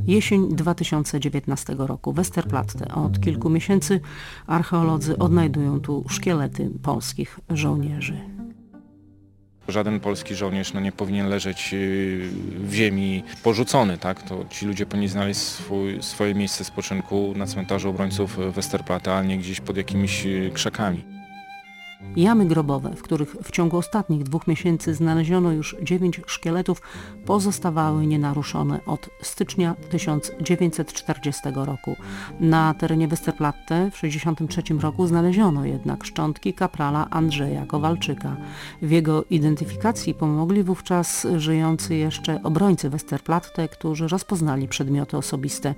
Jesień 2019 roku. Westerplatte. Od kilku miesięcy archeolodzy odnajdują tu szkielety polskich żołnierzy. Żaden polski żołnierz nie powinien leżeć w ziemi porzucony, tak? To ci ludzie powinni znaleźć swoje miejsce spoczynku na cmentarzu obrońców Westerplatte, a nie gdzieś pod jakimiś krzakami. Jamy grobowe, w których w ciągu ostatnich 2 miesięcy znaleziono już 9 szkieletów, pozostawały nienaruszone od stycznia 1940 roku. Na terenie Westerplatte w 1963 roku znaleziono jednak szczątki kaprala Andrzeja Kowalczyka. W jego identyfikacji pomogli wówczas żyjący jeszcze obrońcy Westerplatte, którzy rozpoznali przedmioty osobiste,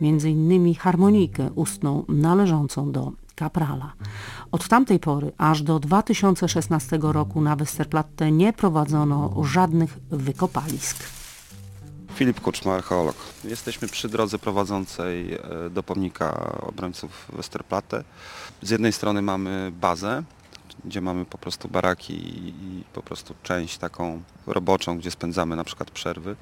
m.in. harmonijkę ustną należącą do kaprala. Od tamtej pory aż do 2016 roku na Westerplatte nie prowadzono żadnych wykopalisk. Filip Kuczma, archeolog. Jesteśmy przy drodze prowadzącej do pomnika obrońców Westerplatte. Z jednej strony mamy bazę, gdzie mamy po prostu baraki i po prostu część taką roboczą, gdzie spędzamy na przykład przerwy.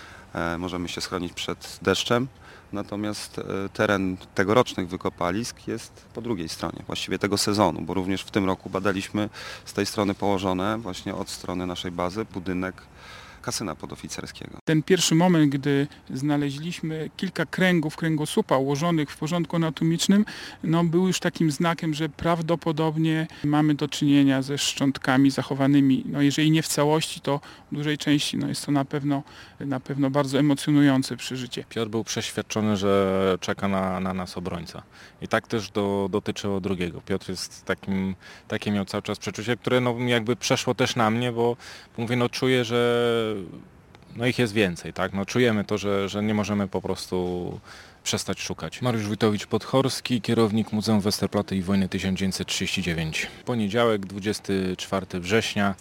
Możemy się schronić przed deszczem. Natomiast teren tegorocznych wykopalisk jest po drugiej stronie, właściwie tego sezonu, bo również w tym roku badaliśmy z tej strony położone, właśnie od strony naszej bazy, budynek kasyna podoficerskiego. Ten pierwszy moment, gdy znaleźliśmy kilka kręgów kręgosłupa ułożonych w porządku anatomicznym, był już takim znakiem, że prawdopodobnie mamy do czynienia ze szczątkami zachowanymi. Jeżeli nie w całości, to w dużej części jest to na pewno bardzo emocjonujące przeżycie. Piotr był przeświadczony, że czeka na nas obrońca. I tak też dotyczyło drugiego. Piotr jest takie miał cały czas przeczucie, które jakby przeszło też na mnie, bo mówię, czuję, że ich jest więcej, tak? Czujemy to, że nie możemy po prostu przestać szukać. Mariusz Wójtowicz-Podchorski, kierownik Muzeum Westerplatte i Wojny 1939. Poniedziałek, 24 września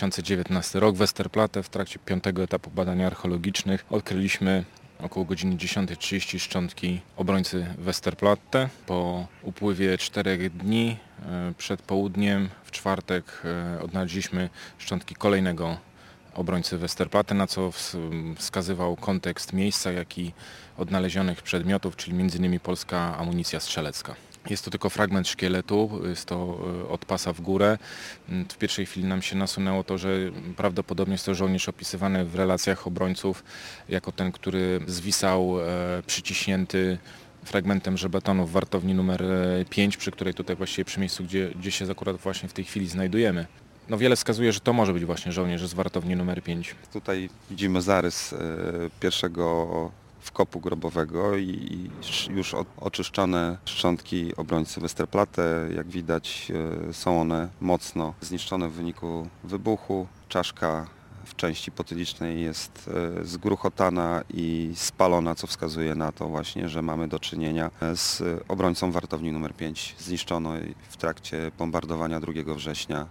2019 rok, Westerplatte w trakcie 5. etapu badań archeologicznych odkryliśmy około godziny 10:30 szczątki obrońcy Westerplatte. Po upływie 4 dni przed południem w czwartek odnaleźliśmy szczątki kolejnego obrońcy Westerplatte, na co wskazywał kontekst miejsca, jak i odnalezionych przedmiotów, czyli m.in. polska amunicja strzelecka. Jest to tylko fragment szkieletu, jest to od pasa w górę. W pierwszej chwili nam się nasunęło to, że prawdopodobnie jest to żołnierz opisywany w relacjach obrońców jako ten, który zwisał przyciśnięty fragmentem żebetonu w wartowni numer 5, przy której tutaj właściwie przy miejscu, gdzie się akurat właśnie w tej chwili znajdujemy. Wiele wskazuje, że to może być właśnie żołnierz z wartowni numer 5. Tutaj widzimy zarys pierwszego wkopu grobowego i już oczyszczone szczątki obrońcy Westerplatte. Jak widać, są one mocno zniszczone w wyniku wybuchu. Czaszka w części potylicznej jest zgruchotana i spalona, co wskazuje na to właśnie, że mamy do czynienia z obrońcą wartowni nr 5 zniszczonej w trakcie bombardowania 2 września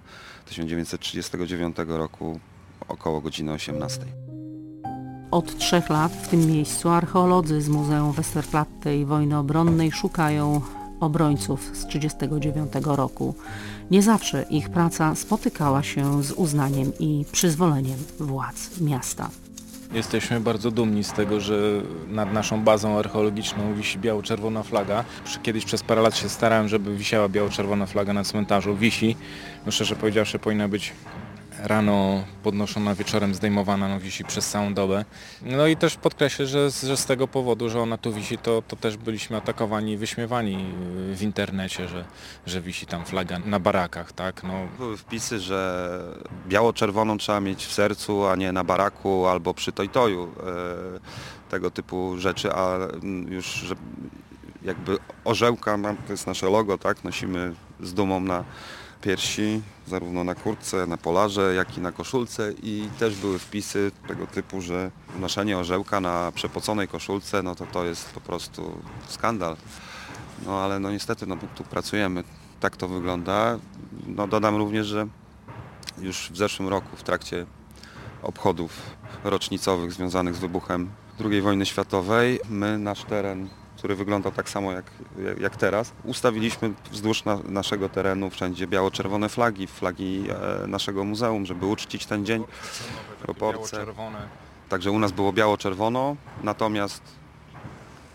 1939 roku około godziny 18. Od 3 lat w tym miejscu archeolodzy z Muzeum Westerplatte i Wojny Obronnej szukają obrońców z 1939 roku. Nie zawsze ich praca spotykała się z uznaniem i przyzwoleniem władz miasta. Jesteśmy bardzo dumni z tego, że nad naszą bazą archeologiczną wisi biało-czerwona flaga. Kiedyś przez parę lat się starałem, żeby wisiała biało-czerwona flaga na cmentarzu. Wisi. Szczerze powiedziawszy, powinna być rano podnoszona, wieczorem zdejmowana, wisi przez całą dobę. I też podkreślę, że z tego powodu, że ona tu wisi, to też byliśmy atakowani i wyśmiewani w internecie, że wisi tam flaga na barakach, tak? Były wpisy, że biało-czerwoną trzeba mieć w sercu, a nie na baraku albo przy toj-toju. Tego typu rzeczy, a już że jakby orzełka, to jest nasze logo, tak? Nosimy z dumą na piersi, zarówno na kurtce, na polarze, jak i na koszulce i też były wpisy tego typu, że noszenie orzełka na przepoconej koszulce, to jest po prostu skandal. Ale niestety, bo tu pracujemy, tak to wygląda. Dodam również, że już w zeszłym roku w trakcie obchodów rocznicowych związanych z wybuchem II wojny światowej, my nasz teren, który wygląda tak samo jak teraz, ustawiliśmy wzdłuż naszego terenu wszędzie biało-czerwone flagi naszego muzeum, żeby uczcić ten dzień. Proporcje. Także u nas było biało-czerwono, natomiast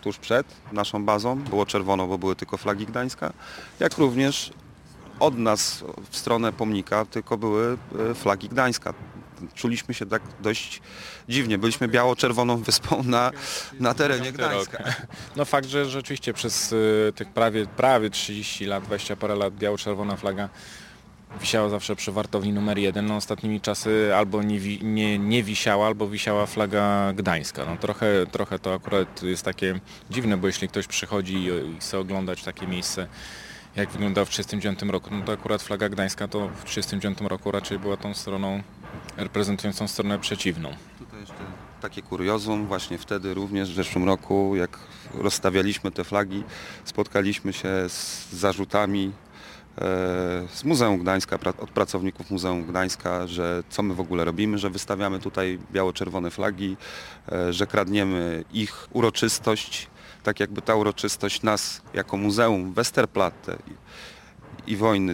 tuż przed naszą bazą, było czerwono, bo były tylko flagi Gdańska, jak również od nas w stronę pomnika tylko były flagi Gdańska. Czuliśmy się tak dość dziwnie. Byliśmy biało-czerwoną wyspą na terenie Gdańska. No fakt, że rzeczywiście przez tych prawie 30 lat, 20 parę lat biało-czerwona flaga wisiała zawsze przy wartowni numer 1. No ostatnimi czasy albo nie wisiała, albo wisiała flaga Gdańska. No trochę to akurat jest takie dziwne, bo jeśli ktoś przychodzi i chce oglądać takie miejsce, jak wyglądało w 1939 roku, no to akurat flaga Gdańska to w 1939 roku raczej była tą stroną reprezentującą stronę przeciwną. Tutaj jeszcze takie kuriozum, właśnie wtedy również w zeszłym roku, jak rozstawialiśmy te flagi, spotkaliśmy się z zarzutami z Muzeum Gdańska, od pracowników Muzeum Gdańska, że co my w ogóle robimy, że wystawiamy tutaj biało-czerwone flagi, że kradniemy ich uroczystość, tak jakby ta uroczystość nas jako Muzeum Westerplatte i wojny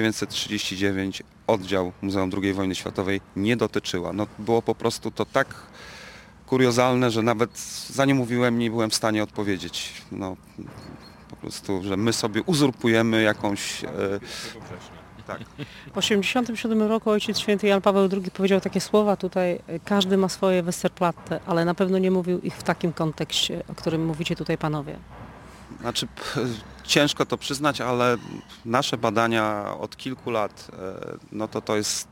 1939, oddział Muzeum II Wojny Światowej nie dotyczyła. No, było po prostu to tak kuriozalne, że nawet zanim mówiłem, nie byłem w stanie odpowiedzieć. No, po prostu, że my sobie uzurpujemy jakąś... Tak. W 1987 roku Ojciec Święty Jan Paweł II powiedział takie słowa tutaj, każdy ma swoje Westerplatte, ale na pewno nie mówił ich w takim kontekście, o którym mówicie tutaj panowie. Znaczy, ciężko to przyznać, ale nasze badania od kilku lat, no to jest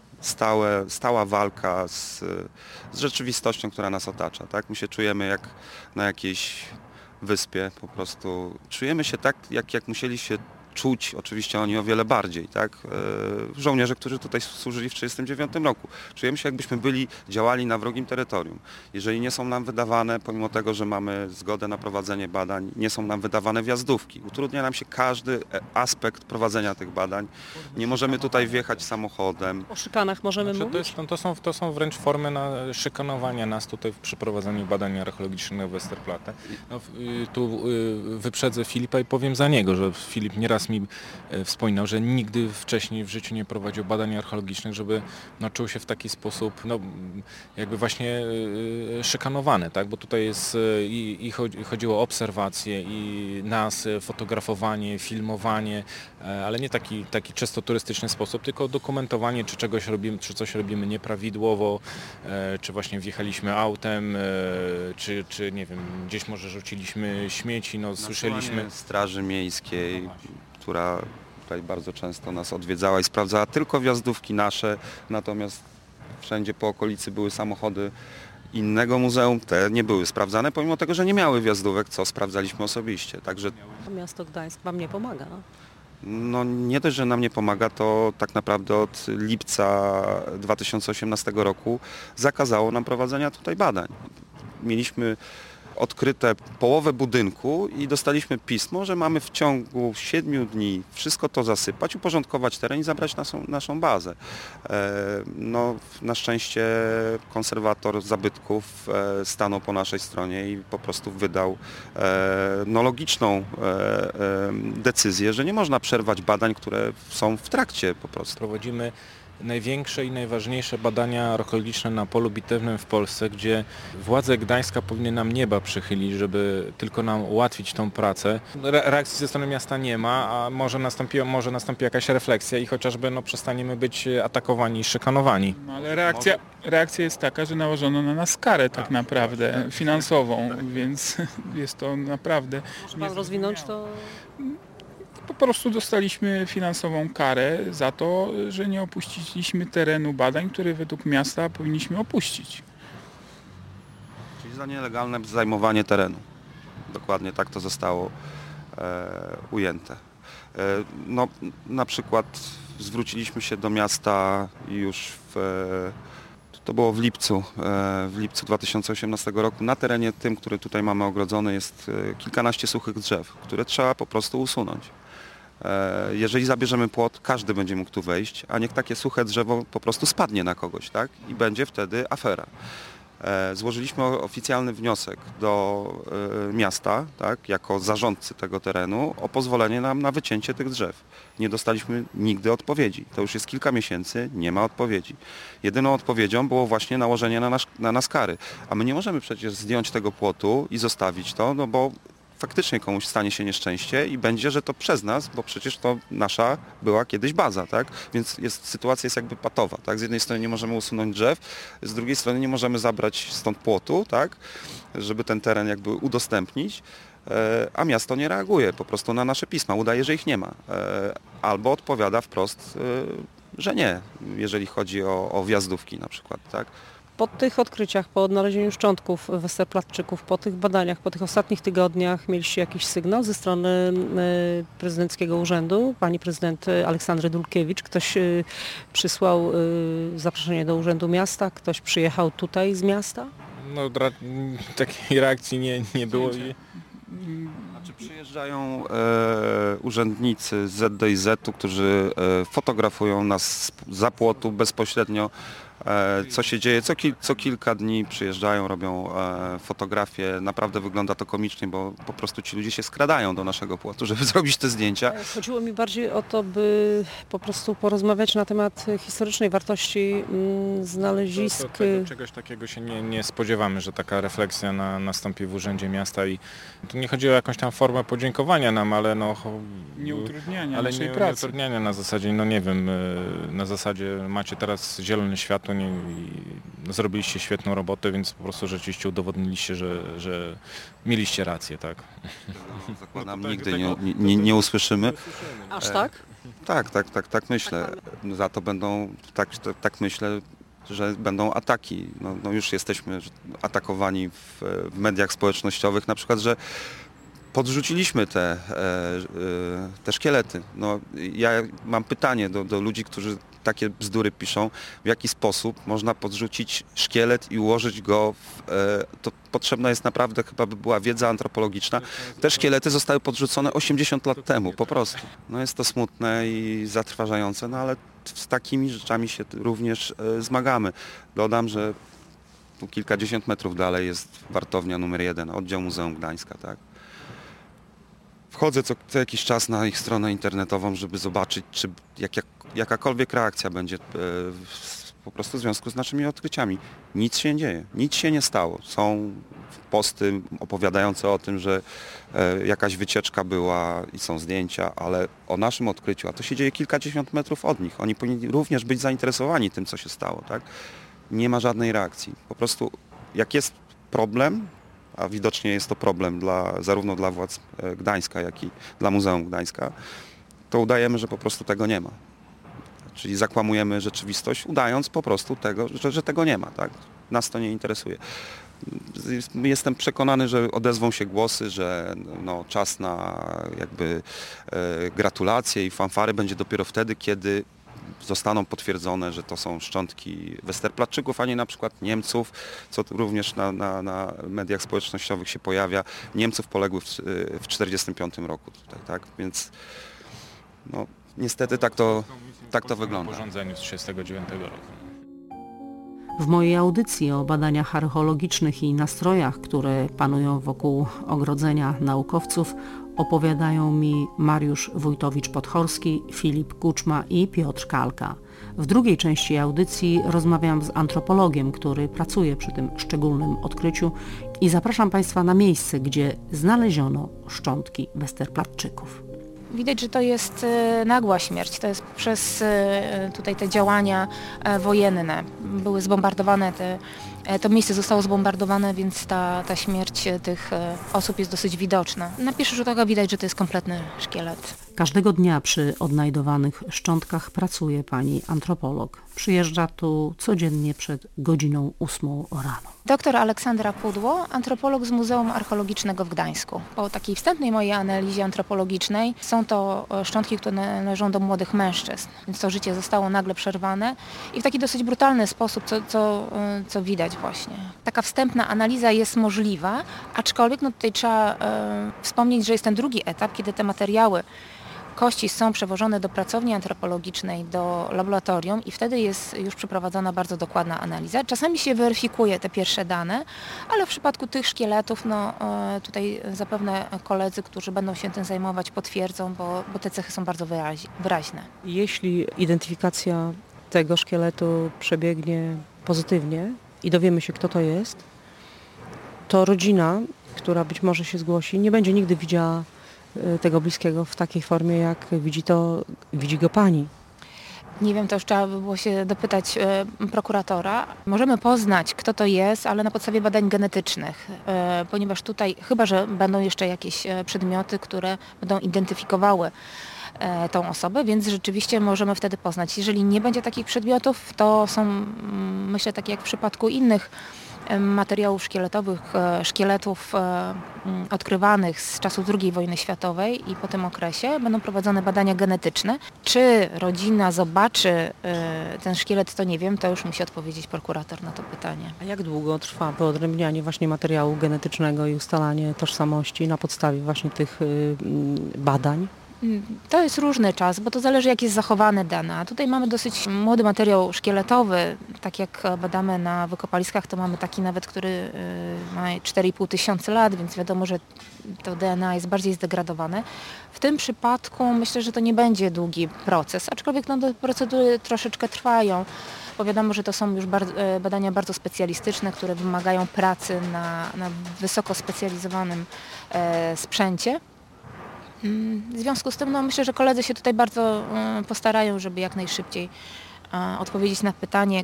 stała walka z rzeczywistością, która nas otacza. Tak? My się czujemy jak na jakiejś wyspie, po prostu czujemy się tak, jak musieli się czuć, oczywiście oni o wiele bardziej, tak? Żołnierze, którzy tutaj służyli w 1939 roku. Czujemy się, jakbyśmy działali na wrogim terytorium. Jeżeli nie są nam wydawane, pomimo tego, że mamy zgodę na prowadzenie badań, nie są nam wydawane wjazdówki. Utrudnia nam się każdy aspekt prowadzenia tych badań. Nie możemy tutaj wjechać samochodem. O szykanach możemy mówić? To są wręcz formy szykanowania nas tutaj przy prowadzeniu badań archeologicznych na Westerplatte. No, tu wyprzedzę Filipa i powiem za niego, że Filip nieraz mi wspominał, że nigdy wcześniej w życiu nie prowadził badań archeologicznych, żeby czuł się w taki sposób jakby właśnie szykanowany, tak? Bo tutaj jest chodziło o obserwacje i nas, fotografowanie, filmowanie, ale nie taki czysto turystyczny sposób, tylko dokumentowanie, czy czegoś robimy, czy coś robimy nieprawidłowo, czy właśnie wjechaliśmy autem, czy nie wiem, gdzieś może rzuciliśmy śmieci, słyszeliśmy... Straży Miejskiej, która tutaj bardzo często nas odwiedzała i sprawdzała tylko wjazdówki nasze, natomiast wszędzie po okolicy były samochody innego muzeum, te nie były sprawdzane, pomimo tego, że nie miały wjazdówek, co sprawdzaliśmy osobiście. Także Miasto Gdańsk wam nie pomaga. no nie dość, że nam nie pomaga, to tak naprawdę od lipca 2018 roku zakazało nam prowadzenia tutaj badań. Mieliśmy odkryte połowę budynku i dostaliśmy pismo, że mamy w ciągu 7 dni wszystko to zasypać, uporządkować teren i zabrać naszą bazę. No, na szczęście konserwator zabytków stanął po naszej stronie i po prostu wydał logiczną decyzję, że nie można przerwać badań, które są w trakcie po prostu. Prowadzimy największe i najważniejsze badania archeologiczne na polu bitewnym w Polsce, gdzie władze Gdańska powinny nam nieba przychylić, żeby tylko nam ułatwić tą pracę. Reakcji ze strony miasta nie ma, a może nastąpi jakaś refleksja i chociażby przestaniemy być atakowani i szykanowani. No, ale reakcja jest taka, że nałożono na nas karę tak naprawdę finansową, więc jest to naprawdę... Może pan rozwinąć to? Po prostu dostaliśmy finansową karę za to, że nie opuściliśmy terenu badań, które według miasta powinniśmy opuścić. Czyli za nielegalne zajmowanie terenu. Dokładnie tak to zostało ujęte. No, na przykład zwróciliśmy się do miasta już to było w lipcu 2018 roku. Na terenie tym, który tutaj mamy ogrodzony, jest kilkanaście suchych drzew, które trzeba po prostu usunąć. Jeżeli zabierzemy płot, każdy będzie mógł tu wejść, a niech takie suche drzewo po prostu spadnie na kogoś, tak? I będzie wtedy afera. Złożyliśmy oficjalny wniosek do miasta, tak, jako zarządcy tego terenu o pozwolenie nam na wycięcie tych drzew. Nie dostaliśmy nigdy odpowiedzi. To już jest kilka miesięcy, nie ma odpowiedzi. Jedyną odpowiedzią było właśnie nałożenie na nas kary. A my nie możemy przecież zdjąć tego płotu i zostawić to, no bo faktycznie komuś stanie się nieszczęście i będzie, że to przez nas, bo przecież to nasza była kiedyś baza, tak? Więc sytuacja jest jakby patowa, tak? Z jednej strony nie możemy usunąć drzew, z drugiej strony nie możemy zabrać stąd płotu, tak? Żeby ten teren jakby udostępnić, a miasto nie reaguje po prostu na nasze pisma, udaje, że ich nie ma. Albo odpowiada wprost, że nie, jeżeli chodzi o wjazdówki na przykład, tak? Po tych odkryciach, po odnalezieniu szczątków Westerplatczyków, po tych badaniach, po tych ostatnich tygodniach mieliście jakiś sygnał ze strony prezydenckiego urzędu, pani prezydent Aleksandry Dulkiewicz? Ktoś przysłał zaproszenie do Urzędu Miasta? Ktoś przyjechał tutaj z miasta? No takiej reakcji nie było. Znaczy przyjeżdżają urzędnicy z ZDIZ-u, którzy fotografują nas za płotu bezpośrednio. Co się dzieje, co kilka dni przyjeżdżają, robią fotografie. Naprawdę wygląda to komicznie, bo po prostu ci ludzie się skradają do naszego płotu, żeby zrobić te zdjęcia. Chodziło mi bardziej o to, by po prostu porozmawiać na temat historycznej wartości znalezisk. Czegoś takiego się nie spodziewamy, że taka refleksja nastąpi w Urzędzie Miasta i tu nie chodzi o jakąś tam formę podziękowania nam, ale nie utrudniania ale naszej nie pracy. utrudniania na zasadzie, no nie wiem, na zasadzie macie teraz zielone światło i zrobiliście świetną robotę, więc po prostu rzeczywiście udowodniliście, że mieliście rację, tak? Zakładam, nigdy nie usłyszymy. Aż tak? Tak myślę. Za to będą, tak myślę, że będą ataki. No już jesteśmy atakowani w mediach społecznościowych, na przykład, że podrzuciliśmy te szkielety. No, ja mam pytanie do ludzi, którzy takie bzdury piszą, w jaki sposób można podrzucić szkielet i ułożyć go to potrzebna jest naprawdę, chyba by była wiedza antropologiczna. Te szkielety zostały podrzucone 80 lat temu, po prostu. No jest to smutne i zatrważające, no ale z takimi rzeczami się również zmagamy. Dodam, że tu kilkadziesiąt metrów dalej jest wartownia numer 1, oddział Muzeum Gdańska, tak? Wchodzę co jakiś czas na ich stronę internetową, żeby zobaczyć, czy jakakolwiek reakcja będzie po prostu w związku z naszymi odkryciami. Nic się nie dzieje, nic się nie stało. Są posty opowiadające o tym, że jakaś wycieczka była i są zdjęcia, ale o naszym odkryciu, a to się dzieje kilkadziesiąt metrów od nich. Oni powinni również być zainteresowani tym, co się stało, tak? Nie ma żadnej reakcji. Po prostu jak jest problem, a widocznie jest to problem zarówno dla władz Gdańska, jak i dla Muzeum Gdańska, to udajemy, że po prostu tego nie ma. Czyli zakłamujemy rzeczywistość, udając po prostu tego, że tego nie ma. Tak? Nas to nie interesuje. Jestem przekonany, że odezwą się głosy, że no, czas na jakby gratulacje i fanfary będzie dopiero wtedy, kiedy zostaną potwierdzone, że to są szczątki Westerplatczyków, a nie na przykład Niemców, co również na mediach społecznościowych się pojawia. Niemców poległych w 1945 roku tutaj, tak? Więc no, niestety tak to wygląda. W porządzeniu z 1939 roku. W mojej audycji o badaniach archeologicznych i nastrojach, które panują wokół ogrodzenia naukowców, opowiadają mi Mariusz Wójtowicz-Podhorski, Filip Kuczma i Piotr Kalka. W drugiej części audycji rozmawiam z antropologiem, który pracuje przy tym szczególnym odkryciu i zapraszam Państwa na miejsce, gdzie znaleziono szczątki Westerplatczyków. Widać, że to jest nagła śmierć, to jest przez tutaj te działania wojenne. Były zbombardowane, to miejsce zostało zbombardowane, więc ta śmierć tych osób jest dosyć widoczna. Na pierwszy rzut oka widać, że to jest kompletny szkielet. Każdego dnia przy odnajdowanych szczątkach pracuje pani antropolog. Przyjeżdża tu codziennie przed godziną 8 rano. Doktor Aleksandra Pudło, antropolog z Muzeum Archeologicznego w Gdańsku. Po takiej wstępnej mojej analizie antropologicznej są to szczątki, które należą do młodych mężczyzn, więc to życie zostało nagle przerwane i w taki dosyć brutalny sposób, co widać właśnie. Taka wstępna analiza jest możliwa, aczkolwiek no tutaj trzeba wspomnieć, że jest ten drugi etap, kiedy te materiały kości są przewożone do pracowni antropologicznej, do laboratorium i wtedy jest już przeprowadzona bardzo dokładna analiza. Czasami się weryfikuje te pierwsze dane, ale w przypadku tych szkieletów, tutaj zapewne koledzy, którzy będą się tym zajmować, potwierdzą, bo te cechy są bardzo wyraźne. Jeśli identyfikacja tego szkieletu przebiegnie pozytywnie i dowiemy się, kto to jest, to rodzina, która być może się zgłosi, nie będzie nigdy widziała tego bliskiego w takiej formie, jak widzi go pani. Nie wiem, to już trzeba by było się dopytać prokuratora. Możemy poznać, kto to jest, ale na podstawie badań genetycznych, ponieważ tutaj, chyba że będą jeszcze jakieś przedmioty, które będą identyfikowały tą osobę, więc rzeczywiście możemy wtedy poznać. Jeżeli nie będzie takich przedmiotów, to są, myślę, tak jak w przypadku innych materiałów szkieletowych, szkieletów odkrywanych z czasów II wojny światowej i po tym okresie będą prowadzone badania genetyczne. Czy rodzina zobaczy ten szkielet, to nie wiem, to już musi odpowiedzieć prokurator na to pytanie. A jak długo trwa wyodrębnianie właśnie materiału genetycznego i ustalanie tożsamości na podstawie właśnie tych badań? To jest różny czas, bo to zależy, jak jest zachowane dane. Tutaj mamy dosyć młody materiał szkieletowy. Tak jak badamy na wykopaliskach, to mamy taki nawet, który ma 4,5 tysiąca lat, więc wiadomo, że to DNA jest bardziej zdegradowane. W tym przypadku myślę, że to nie będzie długi proces, aczkolwiek te procedury troszeczkę trwają, bo wiadomo, że to są już badania bardzo specjalistyczne, które wymagają pracy na wysoko specjalizowanym sprzęcie. W związku z tym myślę, że koledzy się tutaj bardzo postarają, żeby jak najszybciej odpowiedzieć na pytanie,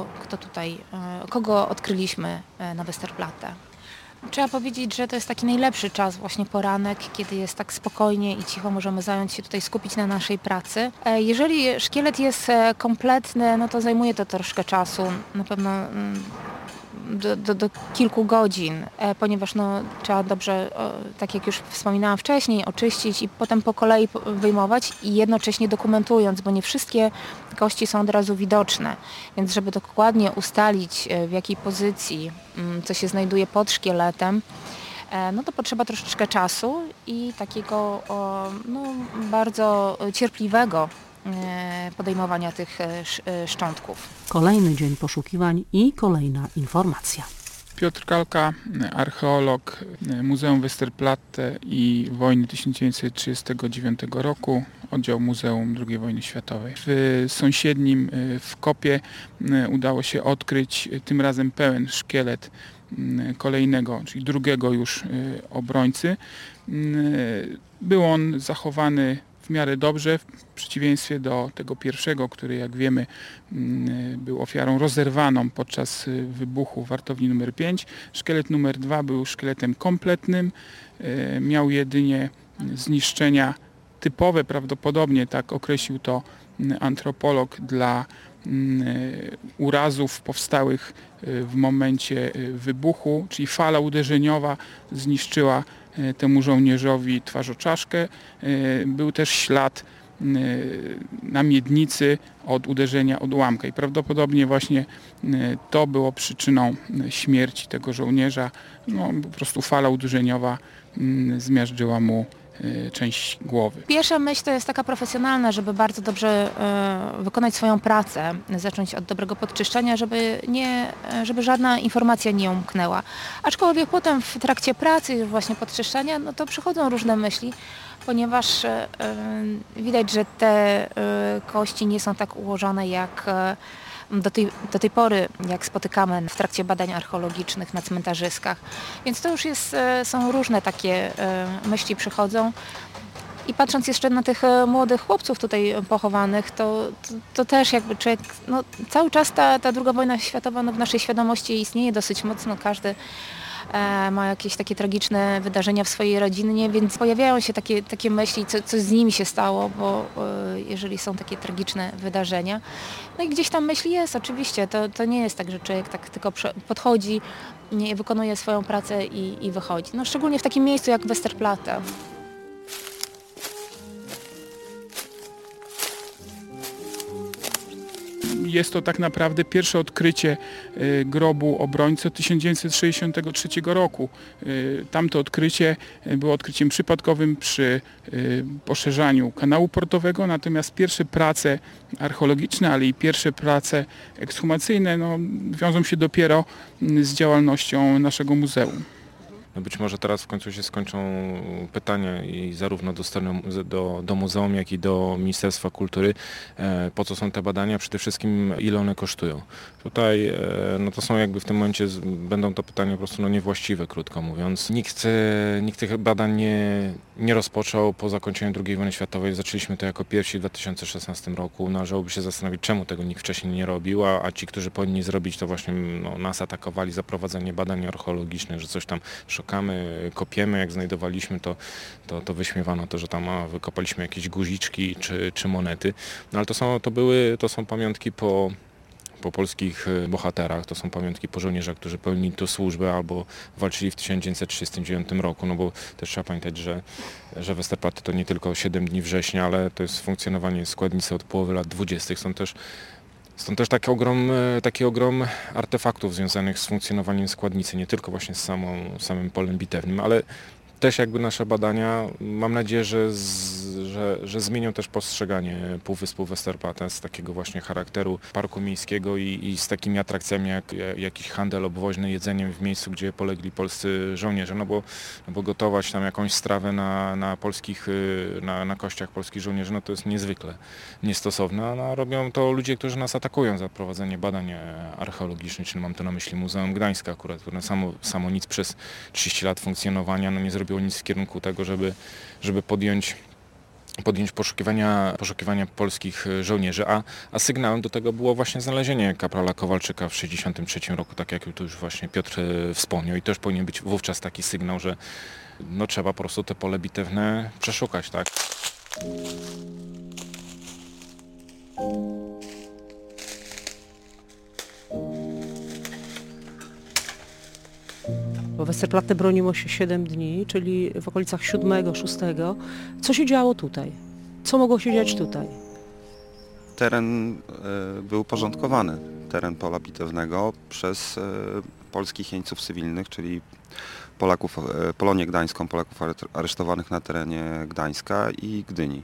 kogo odkryliśmy na Westerplatte. Trzeba powiedzieć, że to jest taki najlepszy czas, właśnie poranek, kiedy jest tak spokojnie i cicho, możemy zająć się tutaj, skupić na naszej pracy. Jeżeli szkielet jest kompletny, no to zajmuje to troszkę czasu, na pewno do kilku godzin, ponieważ trzeba dobrze, tak jak już wspominałam wcześniej, oczyścić i potem po kolei wyjmować i jednocześnie dokumentując, bo nie wszystkie kości są od razu widoczne. Więc żeby dokładnie ustalić, w jakiej pozycji co się znajduje pod szkieletem, to potrzeba troszeczkę czasu i takiego bardzo cierpliwego podejmowania tych szczątków. Kolejny dzień poszukiwań i kolejna informacja. Piotr Kalka, archeolog Muzeum Westerplatte i wojny 1939 roku, oddział Muzeum II wojny światowej. W sąsiednim w Kopie udało się odkryć tym razem pełen szkielet kolejnego, czyli drugiego już obrońcy. Był on zachowany w miarę dobrze, w przeciwieństwie do tego pierwszego, który, jak wiemy, był ofiarą rozerwaną podczas wybuchu w wartowni nr 5. Szkielet nr 2 był szkieletem kompletnym, miał jedynie zniszczenia typowe, prawdopodobnie tak określił to antropolog, dla urazów powstałych w momencie wybuchu, czyli fala uderzeniowa zniszczyła temu żołnierzowi twarzoczaszkę. Był też ślad na miednicy od uderzenia odłamka i prawdopodobnie właśnie to było przyczyną śmierci tego żołnierza. Po prostu fala uderzeniowa zmiażdżyła mu część głowy. Pierwsza myśl to jest taka profesjonalna, żeby bardzo dobrze wykonać swoją pracę, zacząć od dobrego podczyszczenia, żeby żadna informacja nie umknęła. Aczkolwiek potem w trakcie pracy, już właśnie podczyszczania, to przychodzą różne myśli, ponieważ widać, że te kości nie są tak ułożone jak do tej pory, jak spotykamy w trakcie badań archeologicznych na cmentarzyskach. Więc to już są różne takie myśli przychodzą. I patrząc jeszcze na tych młodych chłopców tutaj pochowanych, to też jakby człowiek, cały czas ta II wojna światowa w naszej świadomości istnieje dosyć mocno. Każdy ma jakieś takie tragiczne wydarzenia w swojej rodzinie, więc pojawiają się takie myśli, co z nimi się stało, bo jeżeli są takie tragiczne wydarzenia. No i gdzieś tam myśli jest, oczywiście. To nie jest tak, że człowiek tak tylko podchodzi, wykonuje swoją pracę i wychodzi. Szczególnie w takim miejscu jak Westerplatte. jest to tak naprawdę pierwsze odkrycie grobu obrońcy od 1963 roku. Tamto odkrycie było odkryciem przypadkowym przy poszerzaniu kanału portowego, natomiast pierwsze prace archeologiczne, ale i pierwsze prace ekshumacyjne wiążą się dopiero z działalnością naszego muzeum. No być może teraz w końcu się skończą pytania i zarówno do muzeum, jak i do Ministerstwa Kultury, po co są te badania, przede wszystkim ile one kosztują. Tutaj to są jakby w tym momencie będą to pytania po prostu niewłaściwe, krótko mówiąc. Nikt tych badań nie rozpoczął po zakończeniu II wojny światowej. Zaczęliśmy to jako pierwsi w 2016 roku. Należałoby się zastanowić, czemu tego nikt wcześniej nie robił, a ci, którzy powinni zrobić, to właśnie nas atakowali za prowadzenie badań archeologicznych, że coś tam szukamy, kopiemy, jak znajdowaliśmy, to wyśmiewano to, że tam wykopaliśmy jakieś guziczki czy monety. No ale to są pamiątki po polskich bohaterach, to są pamiątki po żołnierzach, którzy pełnili tu służbę albo walczyli w 1939 roku, no bo też trzeba pamiętać, że Westerplatte to nie tylko 7 dni września, ale to jest funkcjonowanie składnicy od połowy lat 20. Stąd też taki ogrom artefaktów związanych z funkcjonowaniem składnicy, nie tylko właśnie z samym polem bitewnym, ale też jakby nasze badania, mam nadzieję, że zmienią też postrzeganie Półwyspu Westerplatte z takiego właśnie charakteru parku miejskiego i z takimi atrakcjami jak jakiś handel obwoźny, jedzeniem w miejscu, gdzie polegli polscy żołnierze, no bo gotować tam jakąś strawę na kościach polskich żołnierzy, no to jest niezwykle niestosowne, a robią to ludzie, którzy nas atakują za prowadzenie badań archeologicznych, czyli mam tu na myśli Muzeum Gdańska akurat, które samo nic przez 30 lat funkcjonowania nie zrobiło nic w kierunku tego, żeby podjąć poszukiwania polskich żołnierzy, a sygnałem do tego było właśnie znalezienie kaprala Kowalczyka w 1963 roku, tak jak tu już właśnie Piotr wspomniał, i też powinien być wówczas taki sygnał, że trzeba po prostu te pole bitewne przeszukać, tak? Bo Westerplatte broniło się 7 dni, czyli w okolicach 7-6. Co się działo tutaj? Co mogło się dziać tutaj? Teren był porządkowany, teren pola bitewnego przez polskich jeńców cywilnych, czyli Polonię Gdańską, Polaków aresztowanych na terenie Gdańska i Gdyni.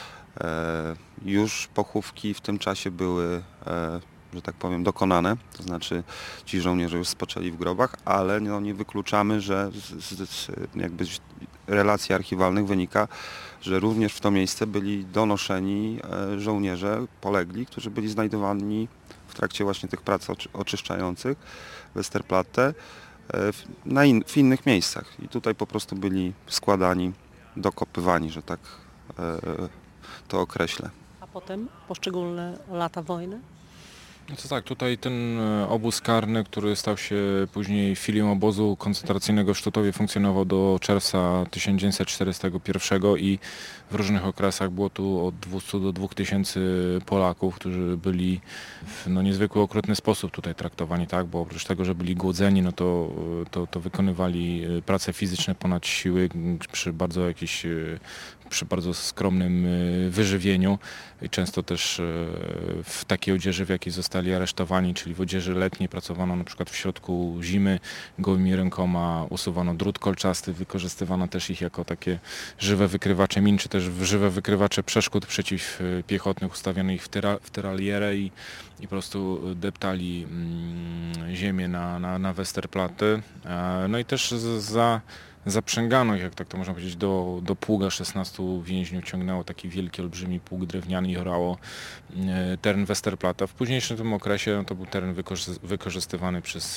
Już pochówki w tym czasie były, że tak powiem, dokonane, to znaczy ci żołnierze już spoczęli w grobach, ale nie wykluczamy, że z relacji archiwalnych wynika, że również w to miejsce byli donoszeni żołnierze polegli, którzy byli znajdowani w trakcie właśnie tych prac oczyszczających Westerplatte w innych miejscach. I tutaj po prostu byli składani, dokopywani, że tak to określę. A potem poszczególne lata wojny? No to tak, tutaj ten obóz karny, który stał się później filią obozu koncentracyjnego w Sztutowie, funkcjonował do czerwca 1941 i w różnych okresach było tu od 200 do 2000 Polaków, którzy byli w niezwykły, okrutny sposób tutaj traktowani, tak, bo oprócz tego, że byli głodzeni, to wykonywali prace fizyczne ponad siły przy bardzo skromnym wyżywieniu i często też w takiej odzieży, w jakiej zostali aresztowani, czyli w odzieży letniej, pracowano na przykład w środku zimy, gołymi rękoma usuwano drut kolczasty, wykorzystywano też ich jako takie żywe wykrywacze min, czy też żywe wykrywacze przeszkód przeciwpiechotnych, ustawiano ich w tyralierę i po prostu deptali ziemię na Westerplatte. No i też zaprzęgano, jak tak to można powiedzieć, do pługa 16 więźniów, ciągnęło taki wielki, olbrzymi pług drewniany i orało teren Westerplatte. W późniejszym tym okresie to był teren wykorzystywany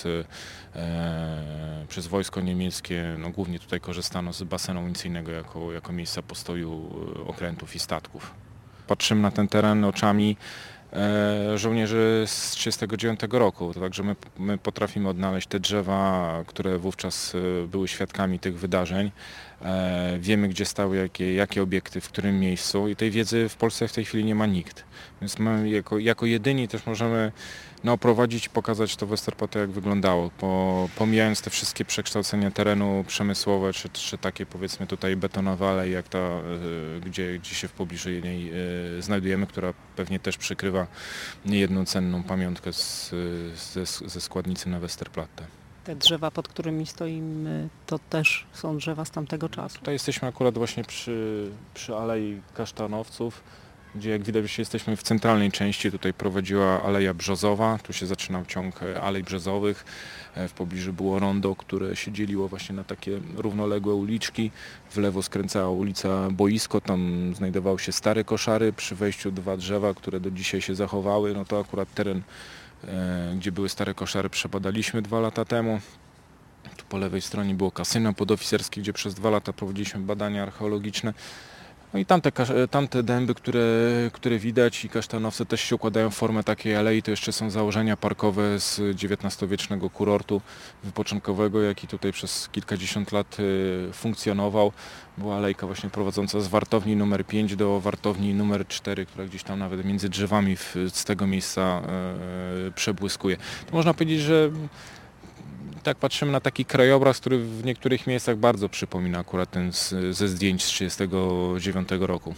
przez wojsko niemieckie. Głównie tutaj korzystano z basenu municyjnego jako miejsca postoju okrętów i statków. Patrzymy na ten teren oczami żołnierzy z 1939 roku, to także my potrafimy odnaleźć te drzewa, które wówczas były świadkami tych wydarzeń. Wiemy, gdzie stały jakie obiekty, w którym miejscu i tej wiedzy w Polsce w tej chwili nie ma nikt. Więc my jako jedyni też możemy oprowadzić, pokazać to Westerplatte, jak wyglądało, pomijając te wszystkie przekształcenia terenu przemysłowe, czy takie powiedzmy tutaj betonowe alei, jak ta, gdzie się w pobliżu jej znajdujemy, która pewnie też przykrywa niejedną cenną pamiątkę ze składnicy na Westerplatte. Te drzewa, pod którymi stoimy, to też są drzewa z tamtego czasu. Tutaj jesteśmy akurat właśnie przy Alei Kasztanowców, gdzie jak widać jesteśmy w centralnej części. Tutaj prowadziła Aleja Brzozowa, tu się zaczynał ciąg alei brzozowych. W pobliżu było rondo, które się dzieliło właśnie na takie równoległe uliczki. W lewo skręcała ulica Boisko, tam znajdowały się stare koszary. Przy wejściu 2 drzewa, które do dzisiaj się zachowały. No to akurat teren, gdzie były stare koszary, przebadaliśmy 2 lata temu. Tu po lewej stronie było kasyno podoficerskie, gdzie przez 2 lata prowadziliśmy badania archeologiczne. No i tamte dęby, które widać, i kasztanowce też się układają w formę takiej alei. To jeszcze są założenia parkowe z XIX-wiecznego kurortu wypoczynkowego, jaki tutaj przez kilkadziesiąt lat funkcjonował. Była alejka właśnie prowadząca z wartowni numer 5 do wartowni numer 4, która gdzieś tam nawet między drzewami z tego miejsca przebłyskuje. To można powiedzieć, że tak patrzymy na taki krajobraz, który w niektórych miejscach bardzo przypomina akurat ten ze zdjęć z 1939 roku.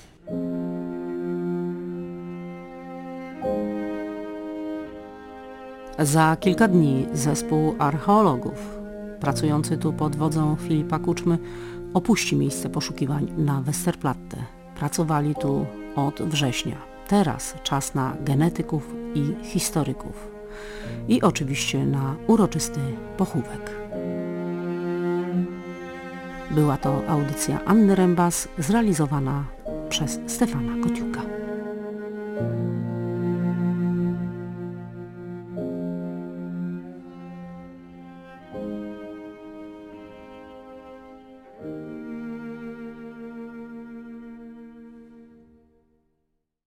Za kilka dni zespół archeologów pracujący tu pod wodzą Filipa Kuczmy opuści miejsce poszukiwań na Westerplatte. Pracowali tu od września. Teraz czas na genetyków i historyków. I oczywiście na uroczysty pochówek. Była to audycja Anny Rembas, zrealizowana przez Stefana Kotiuka.